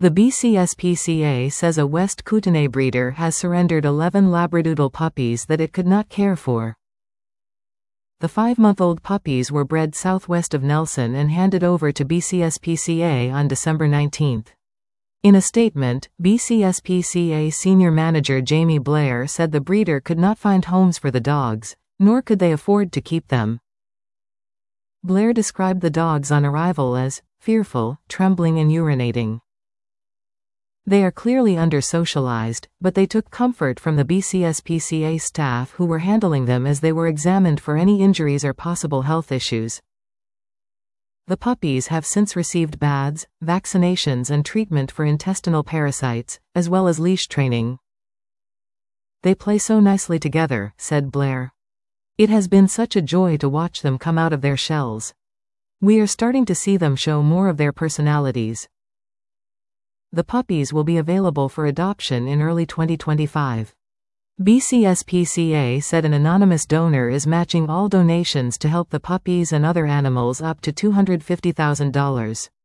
The BCSPCA says a West Kootenay breeder has surrendered 11 Labradoodle puppies that it could not care for. The 5-month-old puppies were bred southwest of Nelson and handed over to BCSPCA on December 19. In a statement, BCSPCA Senior Manager Jamie Blair said the breeder could not find homes for the dogs, nor could they afford to keep them. Blair described the dogs on arrival as fearful, trembling and urinating. They are clearly under-socialized, but they took comfort from the BCSPCA staff who were handling them as they were examined for any injuries or possible health issues. The puppies have since received baths, vaccinations and treatment for intestinal parasites, as well as leash training. They play so nicely together, said Blair. It has been such a joy to watch them come out of their shells. We are starting to see them show more of their personalities. The puppies will be available for adoption in early 2025. BCSPCA said an anonymous donor is matching all donations to help the puppies and other animals up to $250,000.